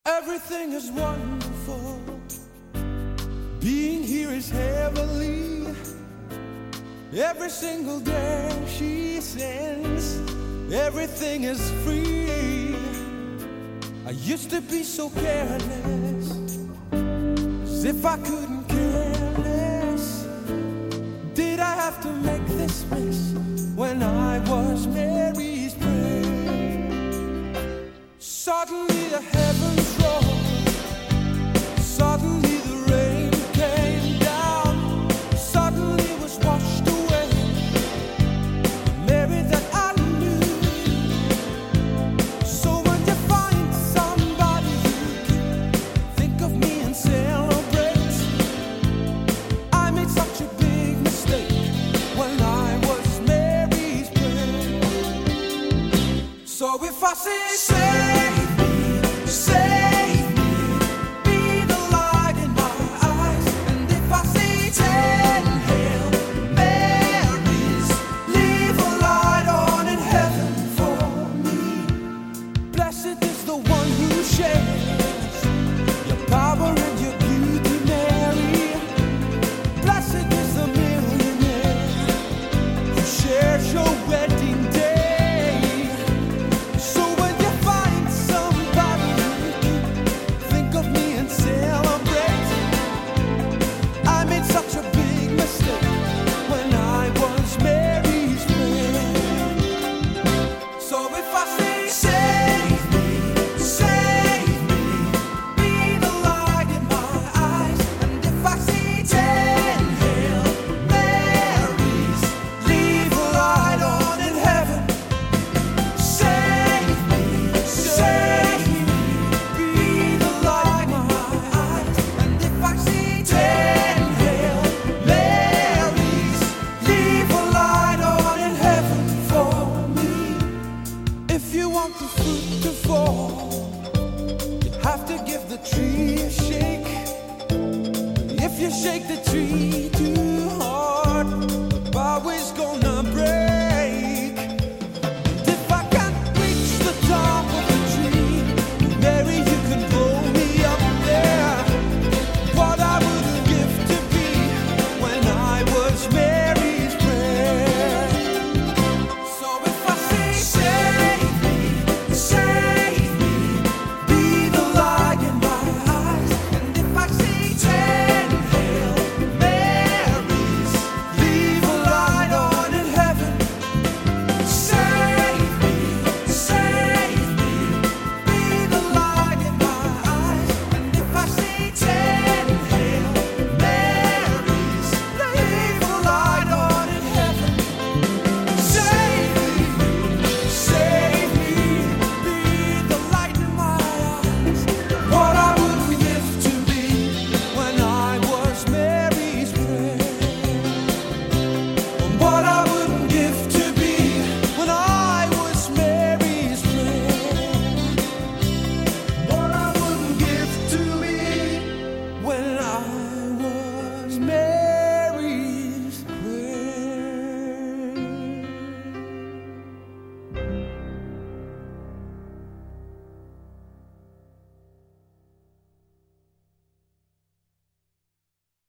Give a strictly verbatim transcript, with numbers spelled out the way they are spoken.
Everything is wonderful. Being here is heavenly. Every single day she sings, everything is free. I used to be so careless, as if I couldn't care less. Did I have to make this mess when I was Mary's prayer? Suddenly the heavens rolled, suddenly the rain came down, suddenly was washed away the Mary that I knew. So when you find somebody you can think of me and celebrate, I made such a big mistake when I was Mary's prayer. So if I say, save me, save me, be the light in my eyes. And if I say ten Hail Marys, leave a light on in heaven for me. Blessed is the one who shares your power and your beauty, Mary. Blessed is the millionaire who shares your wedding day. So when you find somebody think of me and celebrate, I made such a big mistake when I was Mary's friend. So if I say, save me, save me, be the light in my eyes. And if I say ten Hail Marys, leave a light on in heaven. Save me, save me, be the light in my eyes. And if I say ten Hail Marys, leave a light on in heaven for me. If you want the fruit to fall, you have to give the tree a shake. If you shake the tree too